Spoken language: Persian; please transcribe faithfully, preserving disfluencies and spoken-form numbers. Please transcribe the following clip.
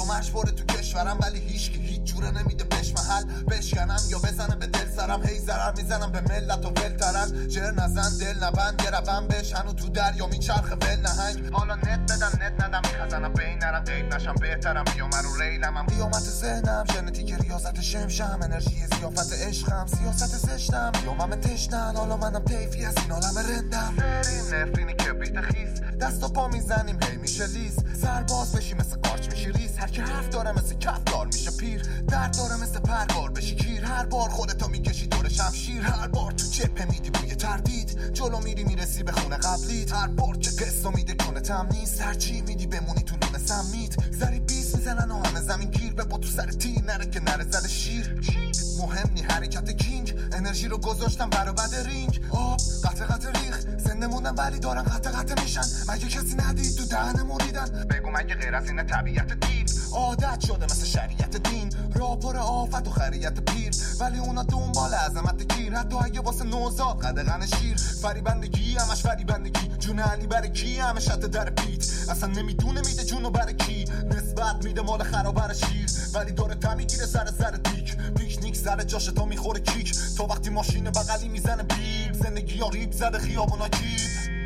مجبوره تو کشورم ولی هیچ کی هیچ جوره نمیده بهش محل بشکنم یا بزنه به دل سرم هی ضرر میزنم به ملت و ولترن جر نزن دل نبند یه روم بشن و تو دریا میچرخه ول نهنگ حالا نت بدم نت ندم میخزنم بین نرم قید نشم بهترم بیام رو ریلمم قیامت ذهنم ژنتیک ریاضت شمشم انرژی زیافت عشقم سیاست زشتم قیامم تشنن حالا منم طیفی از این عالم رندم بریم نفرینی کبریت خیس دست و پا میزنیم هی میشه لیز سرباز بشی مثل قارچ میشی ریز هر که حرف داره مثل کفدار میشه پیر درد داره مثل پرگار بشی کیر هر بار خودتو میکشی دور شمشیر هر بار تو جبهه میدی بوی تردید جلو میری میرسی به خونه قبلیت هر بار که قصه میده کنه تمیز هر چی میدی بمونی تو نون سمیت زری بیس میزنن و همه زمین گیر به با تو سر تیر نره که نره زده شیر مهم نی حرکت کینگ انرژی رو گذاشتم برابد رینگ آب قطع قطع ریخ زنده موندم ولی دارن قطع قطع میشن مگه کسی ندید تو دهن موریدن بگو مگه غیر از اینه طبیعت دیو عادت شده مثل شریعت دین راپور آفت و خریت پیر ولی اونا دنبال عظمت گیر حتی اگه واسه نوزاد قدغن شیر فریبندگی همش فریبندگی جون علی برای کی همه شت در پیت اصلا نمیدونه میده جونو برای کی نسبت میده مال خرابر شیر ولی داره تا میگیره سر سر دیک پیکنیک سر جاش تا میخوره کیک تا وقتی ماشین بغلی میزنه بیب زندگی ها ریب زده خیابونا کیب